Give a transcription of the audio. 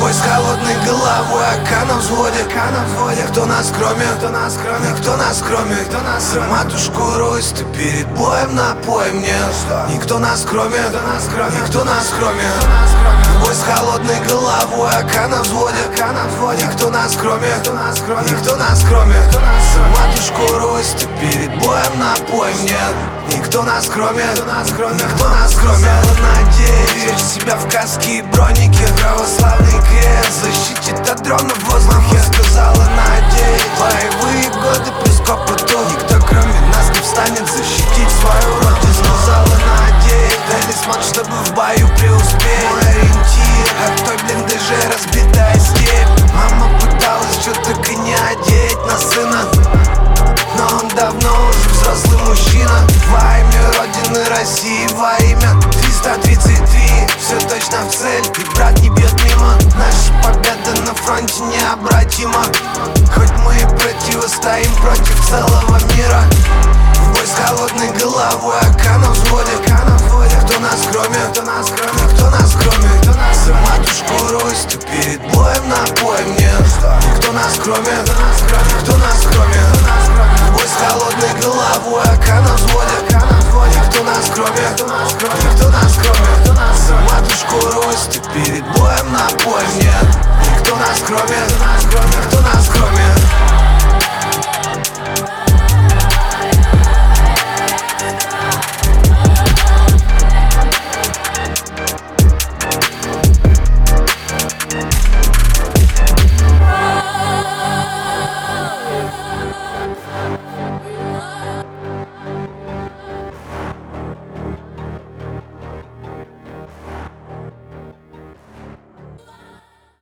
Бой с холодной головой, АК на взводе. Кто нас кроме, кто нас кроме, матушку Русь, ты перед боем напой мне. Никто нас кроме, никто нас кроме. Бой с холодной головой, АК на взводе. Никто нас кроме, никто нас кроме, матушку Русь, ты перед боем напой мне. Никто нас кроме, никто нас кроме. Надеюсь, верь в себя в каске и бронике. Православный крест защитит от дрона в воздухе. Сказала надеюсь, боевые годы плюс к опыту. Никто кроме нас не встанет защитить свою родину. Сказала надеюсь, талисман, чтобы в бою преуспеть. Мой ориентир, от той блиндаже разбитая степь. Мама пыталась что только не одеть на сына, но он давно уже взрослый мужчина. Во имя Родины России, во имя 333. Все точно в цель, и брат не бьет мимо. Наша победа на фронте необратима. Хоть мы и противостоим против целого мира. В бой с холодной головой, АК на взводе. Кто нас кроме, кто нас кроме, матушку Русь, ты перед боем напой мне. Никто нас кроме, кто нас кроме. Бой с холодной головой, АК на взводе. Кто нас кроме, кто нас кроме, матушку Русь, ты перед боем напой мне. Никто нас кроме, кто